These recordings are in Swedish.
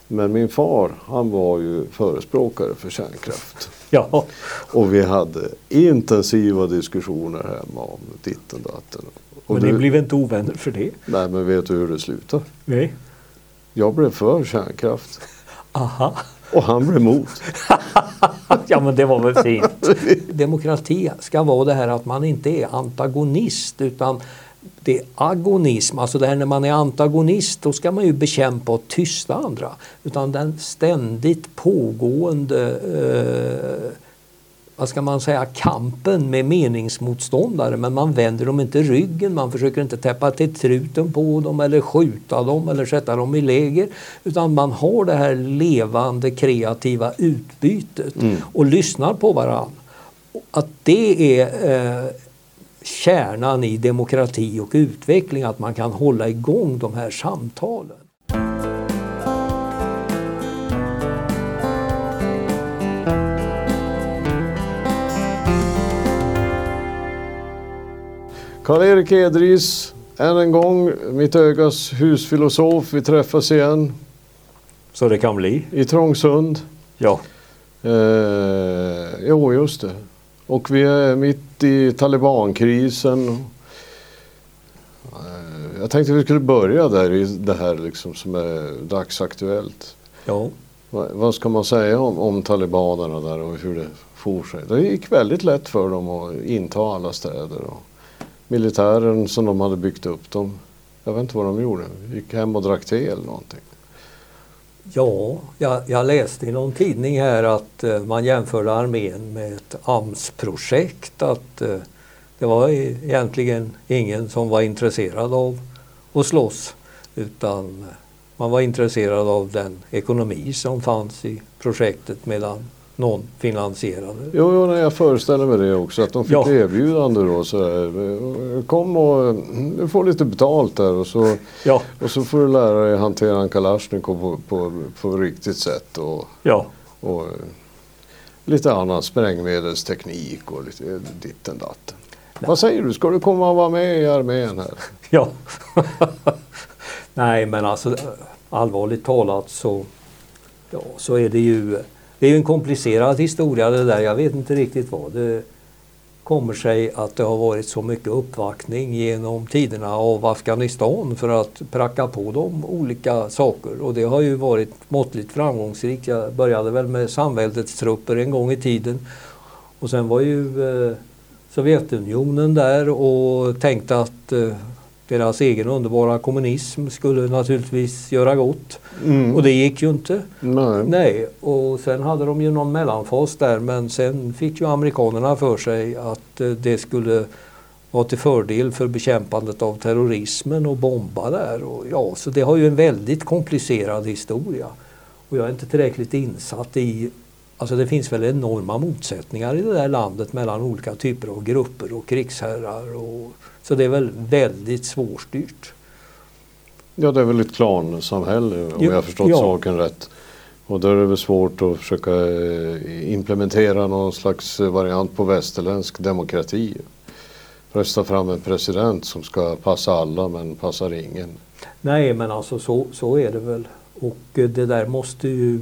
Men min far, han var ju förespråkare för kärnkraft. Ja. Och vi hade intensiva diskussioner hemma om ditten och datten. Men ni blev inte ovänner för det? Nej, men vet du hur det slutar? Nej. Jag blev för kärnkraft. Aha. Och han blev emot. Ja, men det var väl fint. Demokrati ska vara det här att man inte är antagonist, utan det är agonism. Alltså det här när man är antagonist, då ska man ju bekämpa och tysta andra. Utan den ständigt pågående vad ska man säga, kampen med meningsmotståndare, men man vänder dem inte ryggen, man försöker inte täppa till truten på dem eller skjuta dem eller sätta dem i läger, utan man har det här levande kreativa utbytet och lyssnar på varandra. Att det är kärnan i demokrati och utveckling, att man kan hålla igång de här samtalen. Karl-Erik Edris, än en gång, mitt ögas husfilosof, vi träffas igen. Så det kan bli. I Trångsund. Ja. Jo, just det. Och vi är mitt i talibankrisen. Jag tänkte vi skulle börja där i det här liksom som är dagsaktuellt. Ja. Vad ska man säga om talibanerna där och hur det for sig? Det gick väldigt lätt för dem att inta alla städer. Och militären som de hade byggt upp dem, jag vet inte vad de gjorde, gick hem och drack te eller någonting. Ja, jag läste i någon tidning här att man jämförde armén med ett AMS-projekt, att det var egentligen ingen som var intresserad av att slåss, utan man var intresserad av den ekonomi som fanns i projektet medan någon finansierade. Jo, jag föreställer mig det också, att de fick erbjudande då så här, kom och du får lite betalt där och så får du lära dig hantera en Kalashnikov på riktigt sätt och lite annan sprängmedelsteknik och lite ditten datten. Vad säger du, ska du komma och vara med i armén här? Ja. Nej, men alltså allvarligt talat så är det ju en komplicerad historia det där. Jag vet inte riktigt vad det kommer sig att det har varit så mycket uppvaktning genom tiderna av Afghanistan för att pracka på dem olika saker. Och det har ju varit måttligt framgångsrikt. Jag började väl med samväldets trupper en gång i tiden. Och sen var ju Sovjetunionen där och tänkte att deras egen underbara kommunism skulle naturligtvis göra gott. Och det gick ju inte. Nej. Och sen hade de ju någon mellanfas där, men sen fick ju amerikanerna för sig att det skulle vara till fördel för bekämpandet av terrorismen och bomba där. Och så det har ju en väldigt komplicerad historia. Och jag är inte tillräckligt insatt i, alltså det finns väl enorma motsättningar i det där landet mellan olika typer av grupper och krigsherrar. Så det är väl väldigt svårstyrt. Ja, det är väl ett klansamhälle om jag har förstått saken rätt. Och då är det väl svårt att försöka implementera någon slags variant på västerländsk demokrati. Rösta fram en president som ska passa alla men passar ingen. Nej, men alltså så är det väl. Och det där måste ju...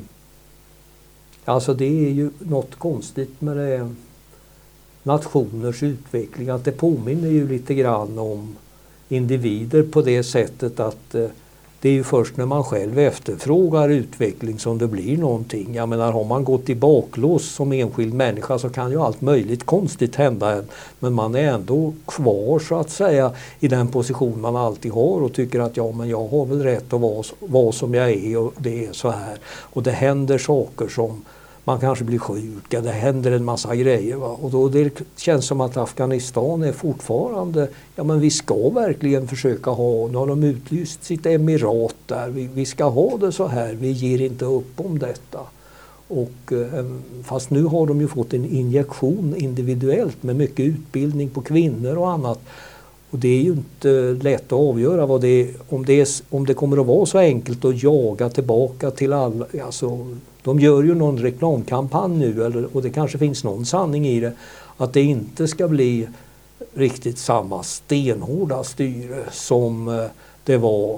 Alltså det är ju något konstigt med det, nationers utveckling, att det påminner ju lite grann om individer på det sättet att det är ju först när man själv efterfrågar utveckling som det blir någonting. Jag menar, har man gått i baklås som enskild människa så kan ju allt möjligt konstigt hända, men man är ändå kvar så att säga i den position man alltid har och tycker att men jag har väl rätt att vara som jag är och det är så här. Och det händer saker som man kanske blir sjuk, det händer en massa grejer. Va? Och då det känns som att Afghanistan är fortfarande, men vi ska verkligen försöka ha, nu har de utlyst sitt emirat där, vi ska ha det så här, vi ger inte upp om detta. Och fast nu har de ju fått en injektion individuellt med mycket utbildning på kvinnor och annat. Och det är ju inte lätt att avgöra om det kommer att vara så enkelt att jaga tillbaka till alla. Alltså, de gör ju någon reklamkampanj nu, och det kanske finns någon sanning i det, att det inte ska bli riktigt samma stenhårda styre som det var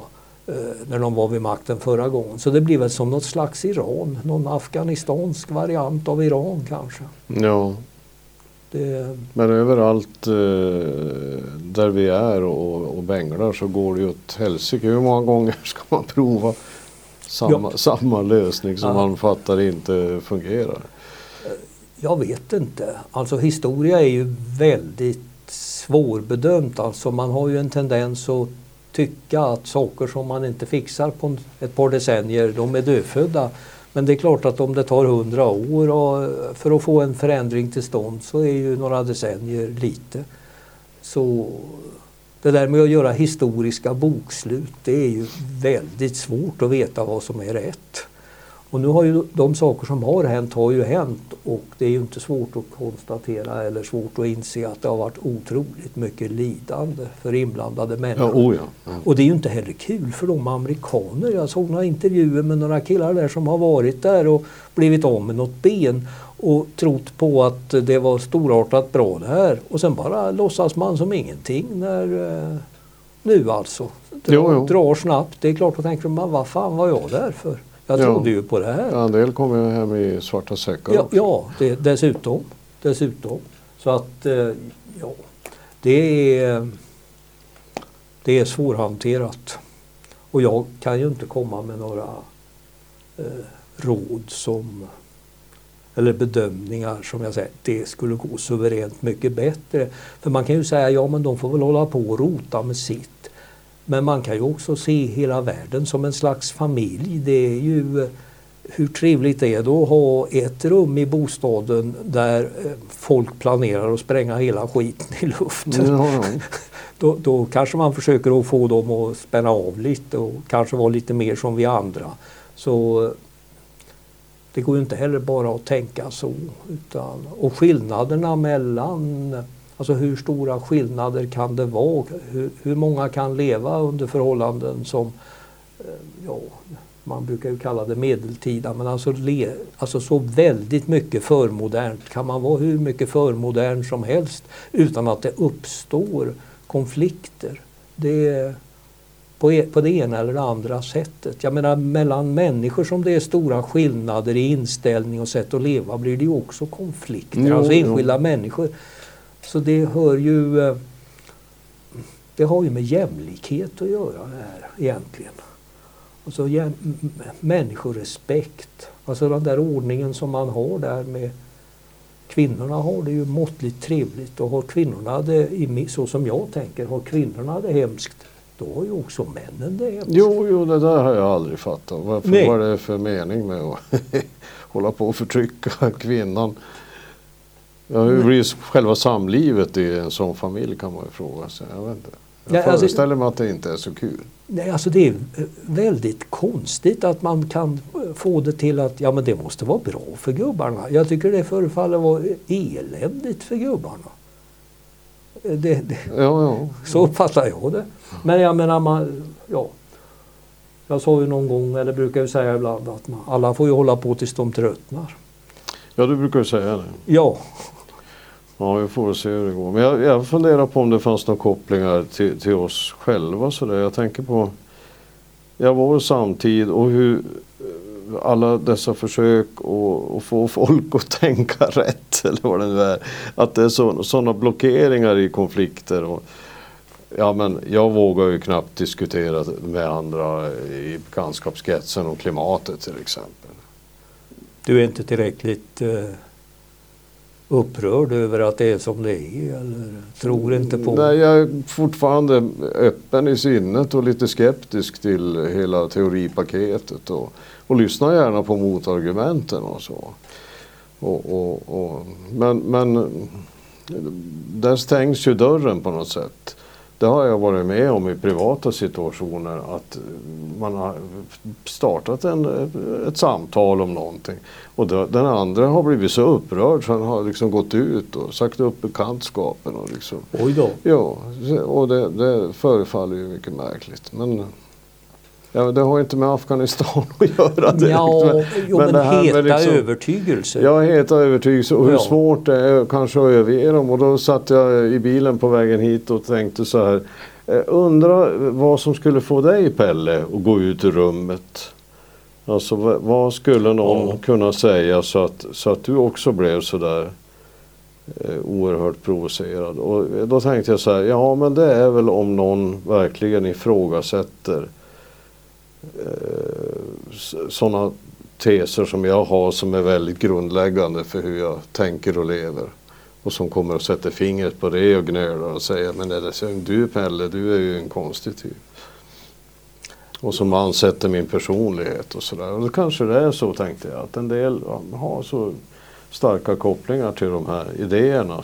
när de var vid makten förra gången. Så det blir väl som något slags Iran, någon afghanistansk variant av Iran kanske. Ja. Men överallt där vi är och bänglar så går det ju åt helsike. Hur många gånger ska man prova samma lösning som man fattar inte fungerar? Jag vet inte. Alltså historia är ju väldigt svårbedömt. Alltså man har ju en tendens att tycka att saker som man inte fixar på ett par decennier, de är dödfödda. Men det är klart att om det tar 100 år för att få en förändring till stånd så är ju några decennier lite. Så det där med att göra historiska bokslut, det är ju väldigt svårt att veta vad som är rätt. Och nu har ju de saker som har ju hänt och det är ju inte svårt att konstatera eller svårt att inse att det har varit otroligt mycket lidande för inblandade människor. Ja. Och det är ju inte heller kul för de amerikaner. Jag såg några intervjuer med några killar där som har varit där och blivit av med något ben och trott på att det var storartat bra det här. Och sen bara låtsas man som ingenting när nu alltså drar snabbt. Det är klart att tänker man, vad fan var jag där för? Jag trodde ju på det här. Ja, en del kommer ju hem i svarta säckar. Ja, dessutom. Så att det är svårhanterat. Och jag kan ju inte komma med några råd eller bedömningar som jag säger, det skulle gå suveränt mycket bättre. För man kan ju säga, men de får väl hålla på och rota med sitt. Men man kan ju också se hela världen som en slags familj. Det är ju hur trevligt det är då att ha ett rum i bostaden där folk planerar att spränga hela skiten i luften. Då kanske man försöker att få dem att spänna av lite och kanske vara lite mer som vi andra. Så det går ju inte heller bara att tänka så. Och skillnaderna mellan... Alltså hur stora skillnader kan det vara? Hur många kan leva under förhållanden som, man brukar ju kalla det medeltida, men alltså så väldigt mycket förmodernt. Kan man vara hur mycket förmodern som helst utan att det uppstår konflikter? Det på det ena eller det andra sättet. Jag menar, mellan människor som det är stora skillnader i inställning och sätt att leva blir det ju också konflikter. Alltså enskilda människor. Så det har ju med jämlikhet att göra det här egentligen. Alltså människorespekt. Alltså den där ordningen som man har där med kvinnorna har det ju måttligt trevligt. Och har kvinnorna det, så som jag tänker, har kvinnorna det hemskt, då har ju också männen det hemskt. Jo, det där har jag aldrig fattat. Vad är det för mening med att hålla på och förtrycka kvinnan? Ja, hur blir själva samlivet i en sån familj kan man ju fråga sig. Jag vet inte. Jag föreställer mig att det inte är så kul. Nej, alltså det är väldigt konstigt att man kan få det till att men det måste vara bra för gubbarna. Jag tycker det förefaller vara eländigt för gubbarna. Så uppfattar jag det. Men jag menar, jag sa ju någon gång, eller brukar ju säga ibland, att alla får ju hålla på tills de tröttnar. Ja, du brukar ju säga det. Ja. Ja, vi får se hur det går. Men jag funderar på om det fanns några kopplingar till oss själva. Så där. Jag tänker på vår samtid och hur alla dessa försök att få folk att tänka rätt, eller vad det nu är. Att det är sådana blockeringar i konflikter. Och, men jag vågar ju knappt diskutera med andra i bekantskapskretsen om klimatet till exempel. Du är inte tillräckligt upprörd över att det är som det är, eller tror inte på? Nej, jag är fortfarande öppen i sinnet och lite skeptisk till hela teoripaketet och lyssnar gärna på motargumenten och så. Men där stängs ju dörren på något sätt. Det har jag varit med om i privata situationer, att man har startat ett samtal om någonting och den andra har blivit så upprörd så han har liksom gått ut och sagt upp bekantskapen och liksom. Oj då. Ja, och det förefaller ju mycket märkligt, men det har inte med Afghanistan att göra. Men det här heta liksom, övertygelser. Ja, heta övertygelser och hur svårt det är kanske att överge dem. Och då satt jag i bilen på vägen hit och tänkte så här, Undra vad som skulle få dig, Pelle, att gå ut ur rummet. Alltså vad skulle någon kunna säga så att du också blev så där oerhört provocerad. Och då tänkte jag så här, ja men det är väl om någon verkligen ifrågasätter sådana teser som jag har som är väldigt grundläggande för hur jag tänker och lever. Och som kommer att sätta fingret på det och gnölar och säga, men är det så, du Pelle, du är ju en konstig typ. Och som ansätter min personlighet och sådär. Och då kanske det är så, tänkte jag, att en del har så starka kopplingar till de här idéerna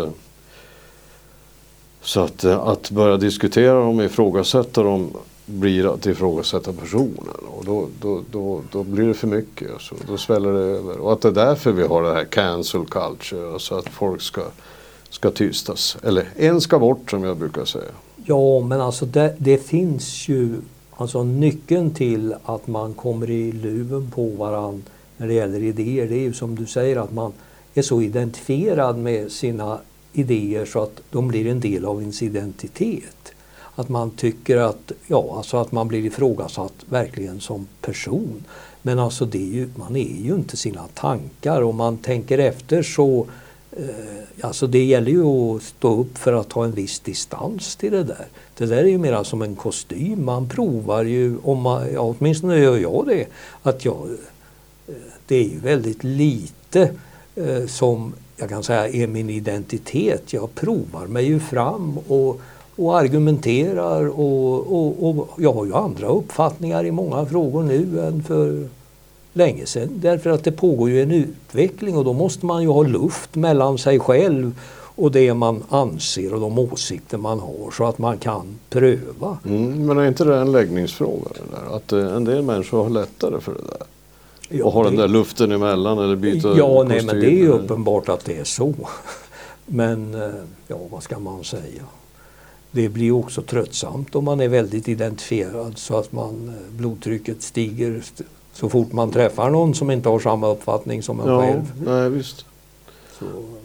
så att börja diskutera dem och ifrågasätta dem blir att ifrågasätta personen, och då blir det för mycket, alltså. Då sväller det över, och att det är därför vi har det här cancel culture, alltså att folk ska tystas, eller en ska bort, som jag brukar säga. Ja, men alltså det finns ju alltså nyckeln till att man kommer i luven på varann när det gäller idéer. Det är ju som du säger, att man är så identifierad med sina idéer så att de blir en del av ens identitet. Att man tycker att, alltså att man blir ifrågasatt verkligen som person. Men alltså man är ju inte sina tankar, och man tänker efter så, alltså det gäller ju att stå upp för att ha en viss distans till det där. Det där är ju mer som en kostym. Man provar ju, åtminstone gör jag det, att det är ju väldigt lite som jag kan säga är min identitet. Jag provar mig ju fram och argumenterar och jag har ju andra uppfattningar i många frågor nu än för länge sedan. Därför att det pågår ju en utveckling, och då måste man ju ha luft mellan sig själv och det man anser och de åsikter man har, så att man kan pröva. Men är inte det en läggningsfråga? Det där? Att en del människor har lättare för det där? Ja, och har den där luften emellan eller byta kostym? Nej, men det är ju uppenbart att det är så. Men vad ska man säga? Det blir också tröttsamt om man är väldigt identifierad, så att blodtrycket stiger så fort man träffar någon som inte har samma uppfattning som en själv. Nej, visst. Så.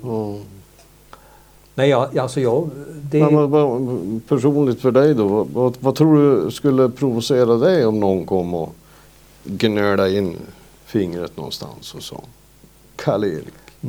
Nej, personligt för dig då, vad tror du skulle provocera dig om någon kom och gnöla in fingret någonstans och så? Karl-Erik.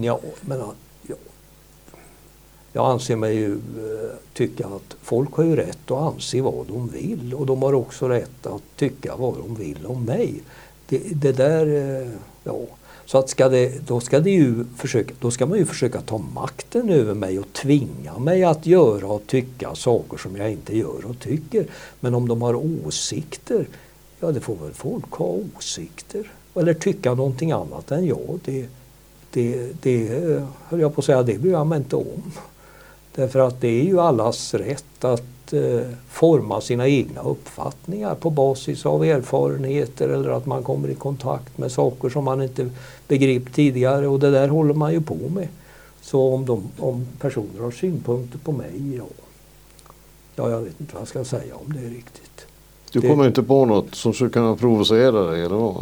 Jag anser mig ju tycka att folk har ju rätt att anse vad de vill, och de har också rätt att tycka vad de vill om mig. Det där, så att då ska man ju försöka ta makten över mig och tvinga mig att göra och tycka saker som jag inte gör och tycker. Men om de har åsikter, det får väl folk ha åsikter. Eller tycka någonting annat än jag. Det höll jag på att säga, det bryr jag mig inte om. Därför att det är ju allas rätt att forma sina egna uppfattningar på basis av erfarenheter, eller att man kommer i kontakt med saker som man inte begrep tidigare, och det där håller man ju på med. Så om personer har synpunkter på mig, jag vet inte vad jag ska säga om det är riktigt. Du kommer inte på något som skulle kunna provocera dig, eller vad?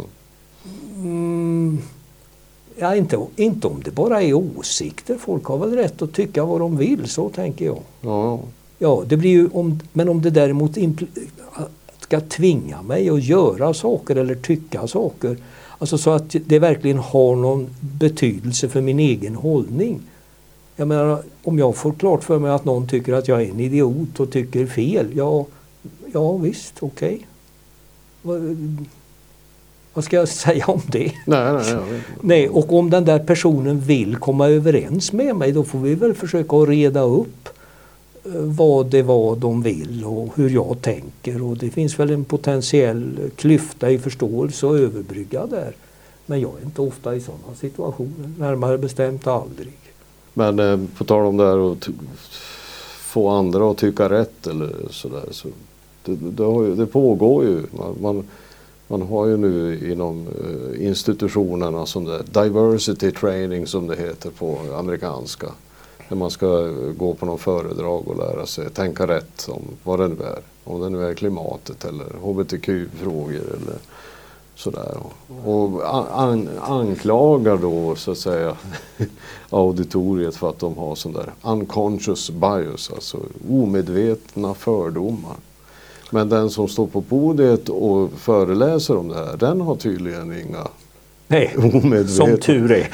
Ja, inte om det bara är åsikter. Folk har väl rätt att tycka vad de vill, så tänker jag. Ja, det blir ju men om det däremot ska tvinga mig att göra saker eller tycka saker, alltså så att det verkligen har någon betydelse för min egen hållning. Jag menar, om jag får klart för mig att någon tycker att jag är en idiot och tycker fel, ja visst, okej. Vad ska jag säga om det? Nej, och om den där personen vill komma överens med mig, då får vi väl försöka att reda upp vad det var de vill och hur jag tänker. Och det finns väl en potentiell klyfta i förståelse och överbrygga där. Men jag är inte ofta i sådana situationer, närmare bestämt aldrig. Men på tal om det här att få andra att tycka rätt eller sådär, så det pågår ju. Man har ju nu inom institutionerna som det diversity training som det heter på amerikanska. Där man ska gå på någon föredrag och lära sig tänka rätt om vad det nu är. Om det nu är klimatet eller hbtq-frågor eller sådär. Och anklagar då så att säga auditoriet för att de har sån där unconscious bias, alltså omedvetna fördomar. Men den som står på podiet och föreläser om det här, den har tydligen inga omedvetna. Som tur är.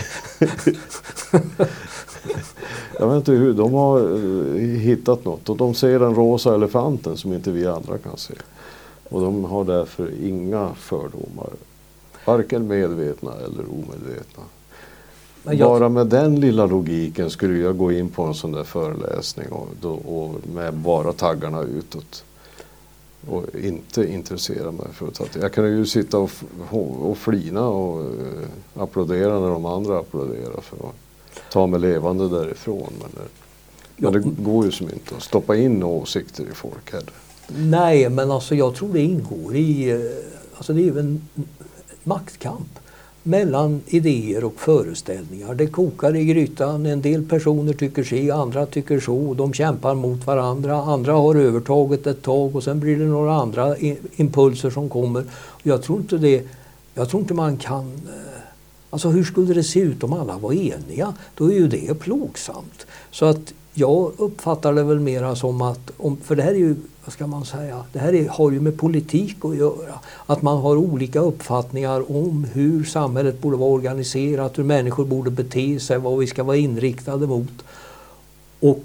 Jag vet inte hur, de har hittat något och de ser den rosa elefanten som inte vi andra kan se. Och de har därför inga fördomar, varken medvetna eller omedvetna. Bara med den lilla logiken skulle jag gå in på en sån där föreläsning och med bara taggarna utåt. Och inte intressera mig för att jag kan ju sitta och flina och applådera när de andra applåderar för att ta mig levande därifrån. Men det går ju som inte att stoppa in åsikter i folk heller. Nej, men alltså jag tror det ingår i, alltså det är ju en maktkamp mellan idéer och föreställningar. Det kokar i grytan, en del personer tycker sig, andra tycker så, de kämpar mot varandra, andra har övertaget ett tag och sen blir det några andra impulser som kommer. Jag tror inte man kan, alltså hur skulle det se ut om alla var eniga? Då är ju det plågsamt. Så att jag uppfattar det väl mera som att, för det här är ju, vad ska man säga, det här har ju med politik att göra. Att man har olika uppfattningar om hur samhället borde vara organiserat, hur människor borde bete sig, vad vi ska vara inriktade mot. Och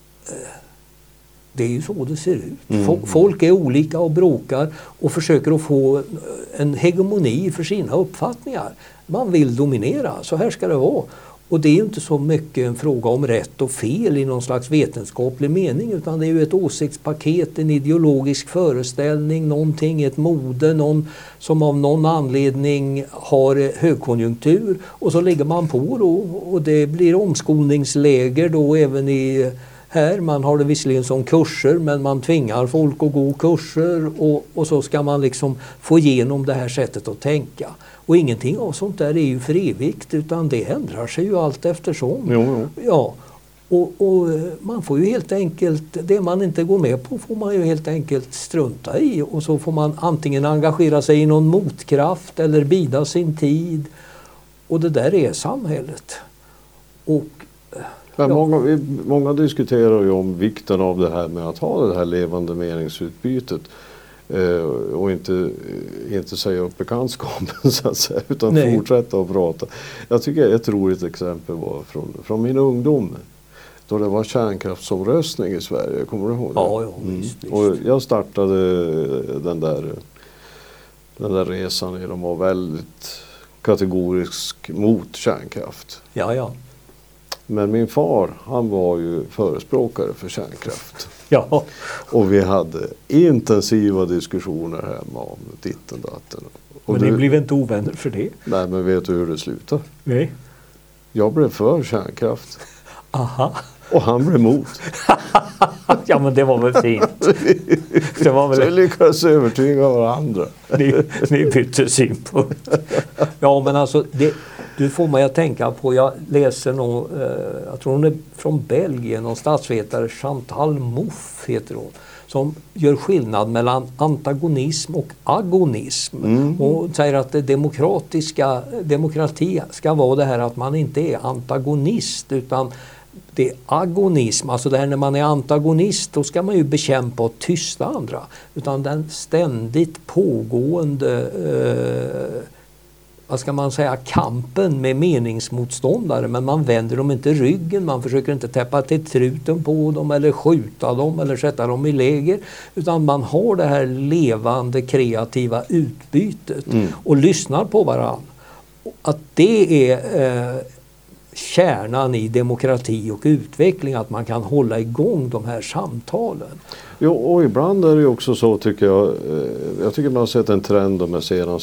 det är ju så det ser ut. Folk är olika och bråkar och försöker att få en hegemoni för sina uppfattningar. Man vill dominera, så här ska det vara. Och det är ju inte så mycket en fråga om rätt och fel i någon slags vetenskaplig mening, utan det är ju ett åsiktspaket, en ideologisk föreställning, någonting, ett mode, någon som av någon anledning har högkonjunktur och så lägger man på då och det blir omskolningsläger då även i här. Man har det visserligen som kurser men man tvingar folk att gå kurser och så ska man liksom få igenom det här sättet att tänka. Och ingenting av sånt där är ju för evigt utan det ändrar sig ju allt eftersom. Jo. Ja, och man får ju helt enkelt, det man inte går med på får man ju helt enkelt strunta i och så får man antingen engagera sig i någon motkraft eller bida sin tid. Och det där är samhället. Och men många diskuterar ju om vikten av det här med att ha det här levande meningsutbytet och inte säga upp bekantskapen så att säga, utan fortsätta att prata. Jag tycker ett roligt exempel var från min ungdom då det var kärnkraftsomröstning i Sverige, kommer du ihåg det? Ja, visst. Och jag startade den där resan när de var väldigt kategorisk mot kärnkraft. Ja. Men min far, han var ju förespråkare för kärnkraft. Ja. Och vi hade intensiva diskussioner hemma om ditt och datten. Men ni blev inte ovänner för det? Nej, men vet du hur det slutade? Nej. Jag blev för kärnkraft. Aha. Och han blev emot. Ja, men det var väl fint. Det var väl... Så vi lyckades övertyga varandra. Ni bytte synpunkt. Ja, men alltså, du får mig att tänka på, jag läser nog, jag tror hon är från Belgien, någon statsvetare, Chantal Mouffe heter hon, som gör skillnad mellan antagonism och agonism. Och säger att det demokrati ska vara det här att man inte är antagonist utan det är agonism, alltså det här när man är antagonist då ska man ju bekämpa och tysta andra. Utan den ständigt pågående vad ska man säga, kampen med meningsmotståndare, men man vänder dem inte ryggen, man försöker inte täppa till truten på dem eller skjuta dem eller sätta dem i läger, utan man har det här levande kreativa utbytet och lyssnar på varandra. Att det är kärnan i demokrati och utveckling, att man kan hålla igång de här samtalen. Jo, och ibland är det också så tycker jag tycker man har sett en trend de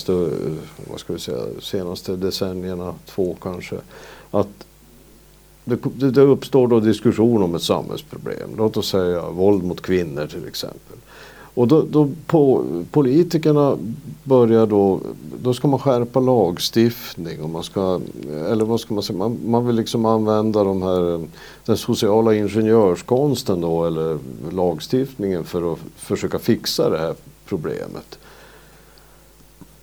senaste decennierna, 2 kanske, att det uppstår då diskussion om ett samhällsproblem. Låt oss säga våld mot kvinnor till exempel. Och då politikerna börjar då ska man skärpa lagstiftning och man vill liksom använda den sociala ingenjörskonsten då, eller lagstiftningen för att försöka fixa det här problemet.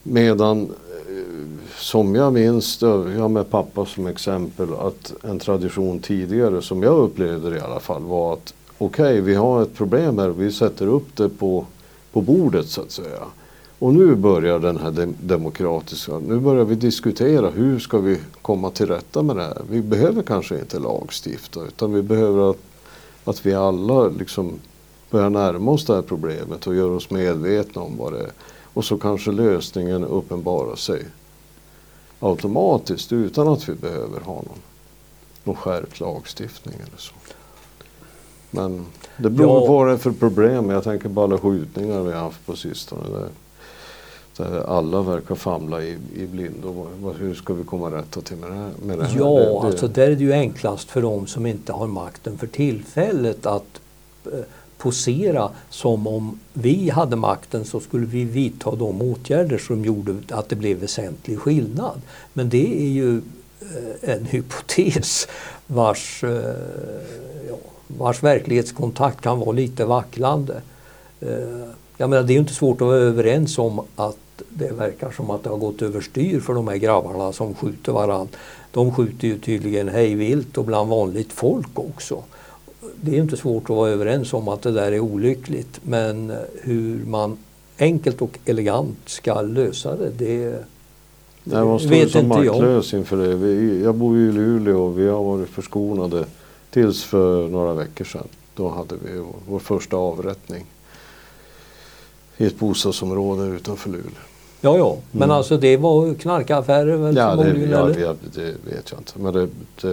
Medan som jag minns, jag med pappa som exempel, att en tradition tidigare som jag upplevde det i alla fall var att okej, vi har ett problem här, vi sätter upp det på bordet så att säga. Och nu börjar den här demokratiska, nu börjar vi diskutera hur ska vi komma till rätta med det här. Vi behöver kanske inte lagstifta, utan vi behöver att vi alla liksom börjar närma oss det här problemet och gör oss medvetna om vad det är. Och så kanske lösningen uppenbarar sig automatiskt utan att vi behöver ha någon skärpt lagstiftning eller så. Men det beror på vad det är för problem. Jag tänker på alla skjutningar vi har haft på sistone. Där alla verkar famla i blindo. Hur ska vi komma rätta till med det här? Ja, alltså där är det ju enklast för dem som inte har makten för tillfället att posera som om vi hade makten, så skulle vi vidta de åtgärder som gjorde att det blev väsentlig skillnad. Men det är ju en hypotes vars verklighetskontakt kan vara lite vacklande. Jag menar, det är ju inte svårt att vara överens om att det verkar som att det har gått överstyr för de här grabbarna som skjuter varandra. De skjuter ju tydligen hejvilt och bland vanligt folk också. Det är inte svårt att vara överens om att det där är olyckligt, men hur man enkelt och elegant ska lösa det man står som maktlös inför det. Jag bor ju i Luleå och vi har varit förskonade tills för några veckor sedan. Då hade vi vår första avrättning i ett bostadsområde utanför Luleå. Ja, men alltså det var knarkaffärer väl förmodligen? Det vet jag inte. Men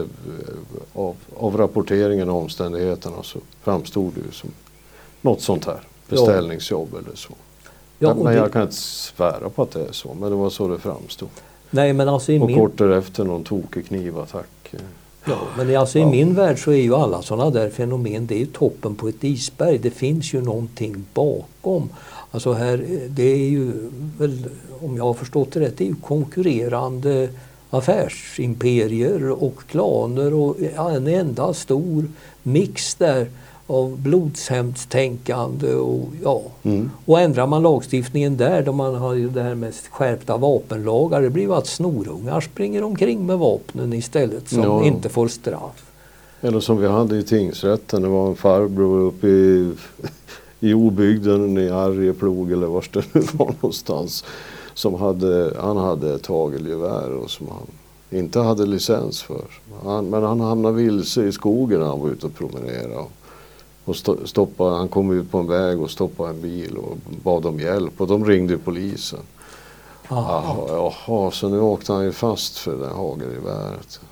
av rapporteringen och omständigheterna så framstod det ju som något sånt här. Beställningsjobb eller så. Ja, men jag kan inte svära på att det är så, men det var så det framstod. Nej, men alltså och kort därefter någon tokig knivattack. Ja, men alltså i min värld så är ju alla sådana där fenomen, det är ju toppen på ett isberg. Det finns ju någonting bakom. Alltså här, det är ju väl, om jag har förstått det rätt, det är ju konkurrerande affärsimperier och klaner och en enda stor mix där av blodshämndstänkande och ändrar man lagstiftningen där, då man har ju det här med skärpta vapenlagar, det blir ju att snorungar springer omkring med vapnen istället som inte får straff. Eller som vi hade i tingsrätten, det var en farbror uppe i obygden i Arjeplog eller var det nu var någonstans, som han hade ett hagelgevär och som han inte hade licens för. Men han hamnade vilse i skogen när han var ute och promenerade. Och han kom ut på en väg och stoppade en bil och bad om hjälp och de ringde polisen. Jaha, så nu åkte han ju fast för det hagelgeväret.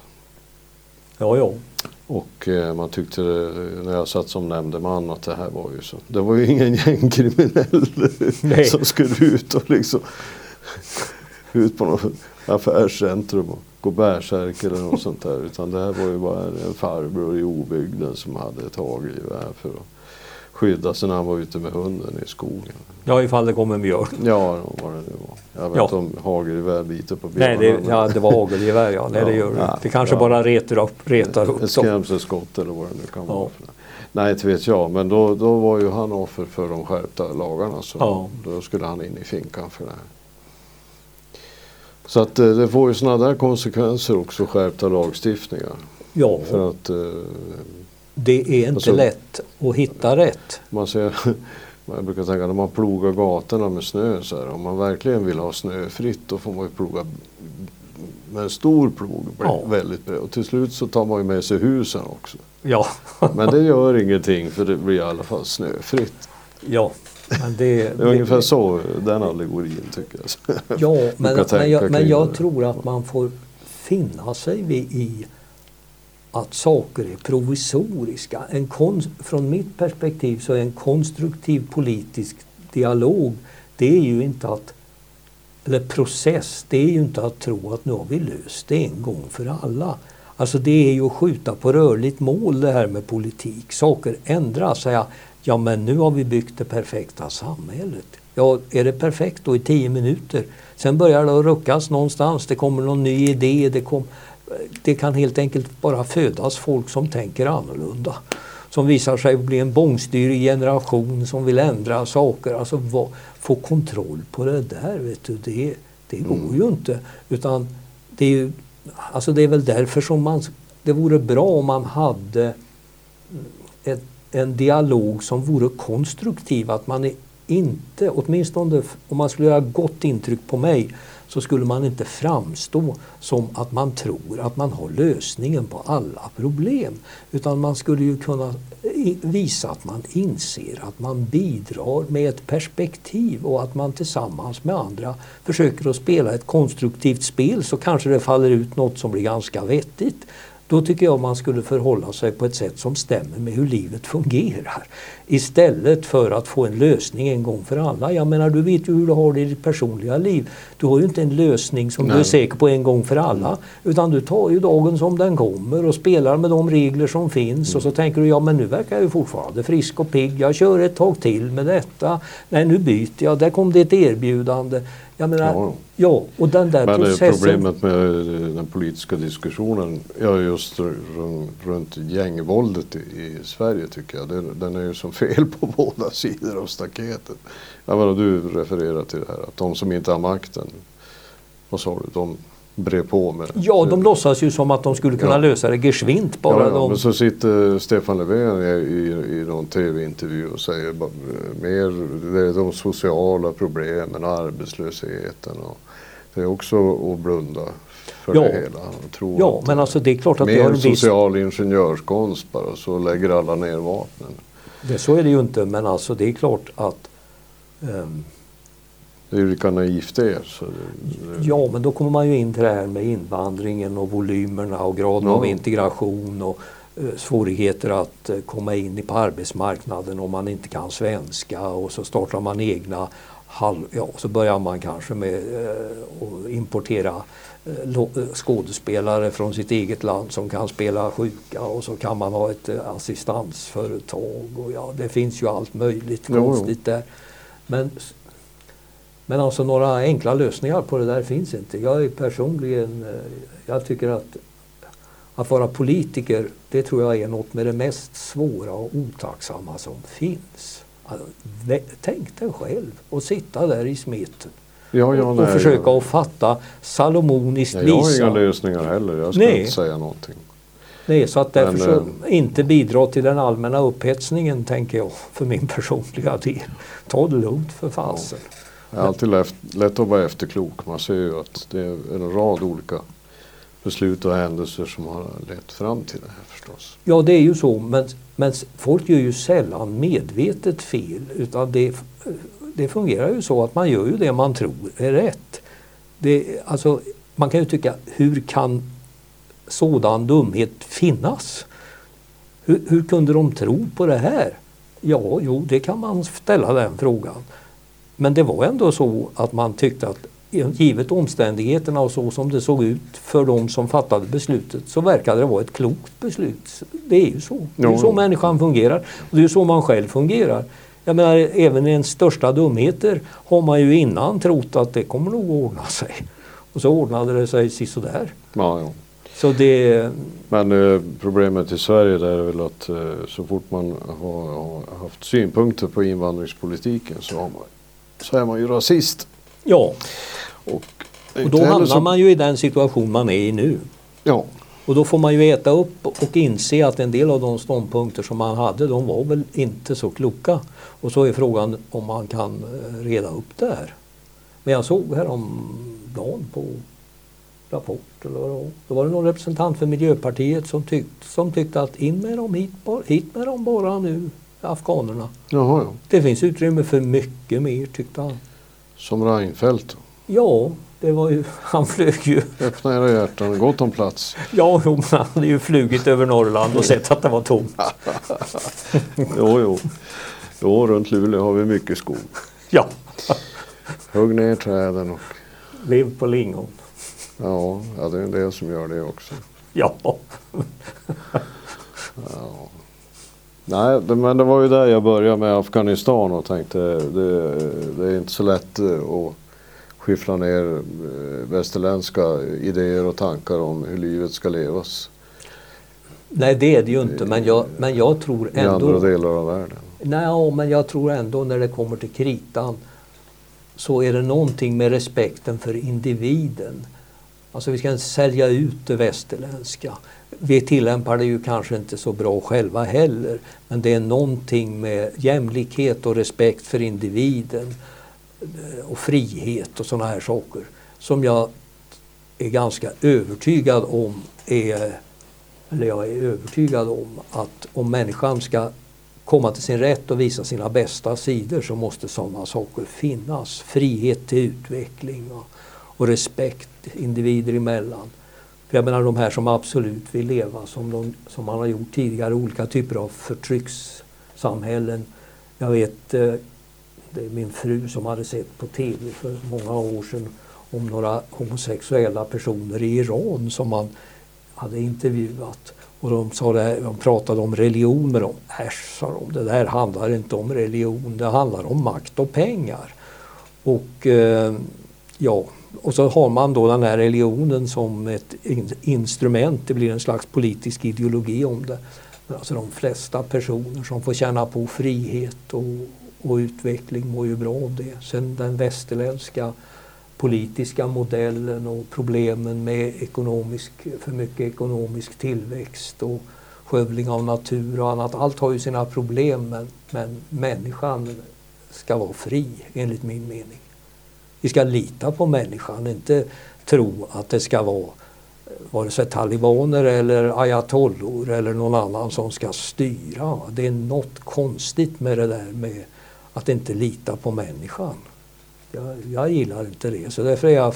Ja. Och man tyckte när jag satt som nämndeman att det här var ju så. Det var ju ingen gängkriminell som skulle ut och liksom ut på något affärscentrum och gå bärsärk eller något sånt där. Utan det här var ju bara en farbror i obygden som hade ett hagelgevär för att skydda sig när han var ute med hunden i skogen. Ja, ifall det kom en björn. Ja, vad det nu var. Jag vet inte om hagelgevär biter på björnen. Nej, det var hagelgevär, ja. Nej, det gör det. Det kanske bara retar upp. Ett skrämselskott eller vad det nu kan vara. Nej, inte vet jag. Men då var ju han offer för de skärpta lagarna. Så då skulle han in i finkan för det här. Så att det får ju sådana där konsekvenser också, skärpta lagstiftningar. Ja. För att det är inte lätt att hitta rätt. Jag brukar tänka när man plogar gatorna med snö så här, om man verkligen vill ha snöfritt då får man ju ploga med en stor plog väldigt bred. Och till slut så tar man ju med sig husen också. Ja. Men det gör ingenting för det blir i alla fall snöfritt. Ja. Men det är ungefär så den allegorin tycker jag. Ja, men jag tror att man får finna sig i att saker är provisoriska. Från mitt perspektiv så är en konstruktiv politisk dialog, det är ju inte process, det är ju inte att tro att nu har vi löst det en gång för alla. Alltså det är ju att skjuta på rörligt mål det här med politik. Saker ändras, säga ja men nu har vi byggt det perfekta samhället. Ja, är det perfekt då i 10 minuter? Sen börjar det att ruckas någonstans, det kommer någon ny idé, det kan helt enkelt bara födas folk som tänker annorlunda. Som visar sig bli en bångstyrig generation som vill ändra saker. Alltså få kontroll på det där, vet du. Det går ju inte. Utan det är ju, alltså det är väl därför som det vore bra om man hade en dialog som vore konstruktiv. Att man inte, åtminstone om man skulle göra gott intryck på mig, så skulle man inte framstå som att man tror att man har lösningen på alla problem. Utan man skulle ju kunna visa att man inser att man bidrar med ett perspektiv och att man tillsammans med andra försöker att spela ett konstruktivt spel, så kanske det faller ut något som blir ganska vettigt. Då tycker jag man skulle förhålla sig på ett sätt som stämmer med hur livet fungerar. Istället för att få en lösning en gång för alla. Jag menar, du vet ju hur du har det i ditt personliga liv. Du har ju inte en lösning som du är säker på en gång för alla. Utan du tar ju dagen som den kommer och spelar med de regler som finns. Och så tänker du, ja men nu verkar jag ju fortfarande frisk och pigg. Jag kör ett tag till med detta. Nej, nu byter jag. Där kom det ett erbjudande. Jag menar, ja, och den där processen... Problemet med den politiska diskussionen just runt gängvåldet i Sverige, tycker jag. Den är ju som fel på båda sidor av staketet. Jag menar, du refererar till det här, att de som inte har makten, vad sa du, de brer på med... Ja, de låtsas ju som att de skulle kunna lösa det geschwint bara. Ja, men så sitter Stefan Löfven i någon tv-intervju och säger mer, det är de sociala problemen, arbetslösheten, och det är också att blunda för det hela. Ja, men alltså det är klart att det har en social ingenjörskonst bara, så lägger alla ner vapnen. Så är det ju inte, men alltså det är klart att det är ju lika naivt det. Så ja, men då kommer man ju in till det här med invandringen och volymerna och graden av integration och svårigheter att komma in på arbetsmarknaden om man inte kan svenska, och så startar man egna så börjar man kanske med att importera skådespelare från sitt eget land som kan spela sjuka, och så kan man ha ett assistansföretag, och det finns ju allt möjligt konstigt där. Men alltså några enkla lösningar på det där finns inte. Jag är personligen, jag tycker att vara politiker, det tror jag är något med det mest svåra och otacksamma som finns. Alltså, tänk dig själv och sitta där i smeten och försöka att fatta salomoniskt visa. Jag har inga lösningar heller, jag ska inte säga någonting. Nej, så att därför så inte bidra till den allmänna upphetsningen, tänker jag, för min personliga del. Ta det lugnt för fasen. Det är alltid lätt att vara efterklok. Man ser ju att det är en rad olika beslut och händelser som har lett fram till det här, förstås. Ja, det är ju så, men folk gör ju sällan medvetet fel, utan det fungerar ju så att man gör ju det man tror är rätt. Alltså, man kan ju tycka, hur kan sådan dumhet finnas? Hur kunde de tro på det här? Ja, det kan man ställa den frågan. Men det var ändå så att man tyckte att givet omständigheterna och så som det såg ut för de som fattade beslutet, så verkade det vara ett klokt beslut. Det är ju så. Det är så människan fungerar. Och det är så man själv fungerar. Jag menar, även i den största dumheter har man ju innan trott att det kommer nog att ordna sig. Och så ordnade det sig sådär. Ja. Så det... Men problemet i Sverige där är väl att så fort man har haft synpunkter på invandringspolitiken så är man ju rasist. Ja, och då hamnar man ju i den situation man är i nu. Ja. Och då får man ju äta upp och inse att en del av de ståndpunkter som man hade, de var väl inte så kloka. Och så är frågan om man kan reda upp det här. Men jag såg häromdagen på Rapport, då var det någon representant för Miljöpartiet som tyckte att in med dem hit med dem bara nu, afghanerna. Jaha, ja. Det finns utrymme för mycket mer, tyckte han. Som Reinfeldt? Ja, det var ju, han flög ju. Öppna era hjärtan, gott om plats. Ja, men han hade ju flugit över Norrland och sett att det var tomt. Jo, runt Luleå har vi mycket skog. Ja. Hugg ner träden och... Lev på lingon. Ja, det är en del som gör det också. Ja. Nej, men det var ju där jag började med Afghanistan och tänkte det är inte så lätt att skyffla ner västerländska idéer och tankar om hur livet ska levas. Nej, det är det ju inte, men jag tror ändå... I andra delar av världen. Nej, men jag tror ändå när det kommer till kritan så är det någonting med respekten för individen. Alltså vi ska inte sälja ut det västerländska. Vi tillämpar det ju kanske inte så bra själva heller. Men det är någonting med jämlikhet och respekt för individen och frihet och sådana här saker som jag är ganska övertygad om jag är övertygad om att om människan ska komma till sin rätt och visa sina bästa sidor så måste sådana saker finnas. Frihet till utveckling och respekt individer emellan. För jag menar de här som absolut vill leva som man har gjort tidigare, olika typer av förtryckssamhällen. Jag vet, det är min fru som hade sett på tv för många år sedan om några homosexuella personer i Iran som man hade intervjuat. Och de pratade om religion med dem. Äsch, sa de, det där handlar inte om religion, det handlar om makt och pengar. Och och så har man då den här religionen som ett instrument, det blir en slags politisk ideologi om det. Alltså de flesta personer som får känna på frihet och utveckling mår ju bra av det. Sen den västerländska politiska modellen och problemen med för mycket ekonomisk tillväxt och skövling av natur och annat. Allt har ju sina problem men människan ska vara fri enligt min mening. Vi ska lita på människan, inte tro att det ska vara vare sig talibaner eller ayatollor eller någon annan som ska styra. Det är något konstigt med det där med att inte lita på människan. Jag gillar inte det, så därför är jag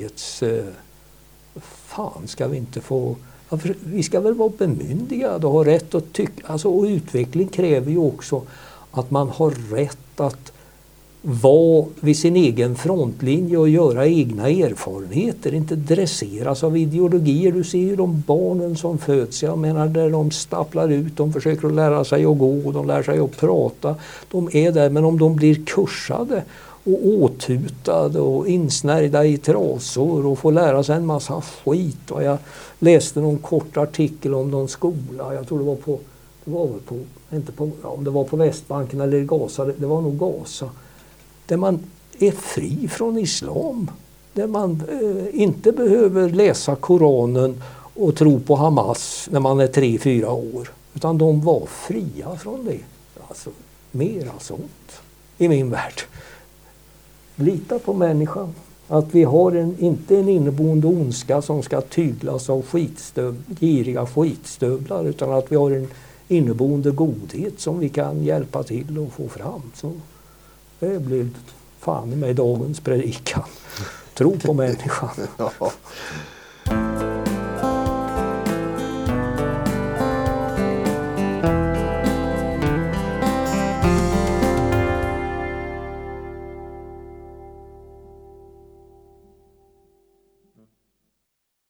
fan ska vi inte få... Vi ska väl vara bemyndigade och ha rätt att tycka... Alltså, och utveckling kräver ju också att man har rätt att vara vid sin egen frontlinje och göra egna erfarenheter, inte dresseras av ideologier. Du ser ju de barnen som föds, jag menar där de stapplar ut, de försöker att lära sig att gå, de lär sig att prata, de är där, men om de blir kursade och åtutade och insnärjda i trasor och får lära sig en massa skit. Och jag läste någon kort artikel om någon skola, jag tror om det var på Västbanken eller Gaza, det var nog Gaza, där man är fri från islam, där man inte behöver läsa Koranen och tro på Hamas när man är 3-4 år, utan de var fria från det. Alltså, mera sånt i min värld. Lita på människan. Att vi har inte en inneboende ondska som ska tyglas av giriga skitstövlar, utan att vi har en inneboende godhet som vi kan hjälpa till att få fram. Så det blir fan med dagens predikan. Tro på människan. Ja.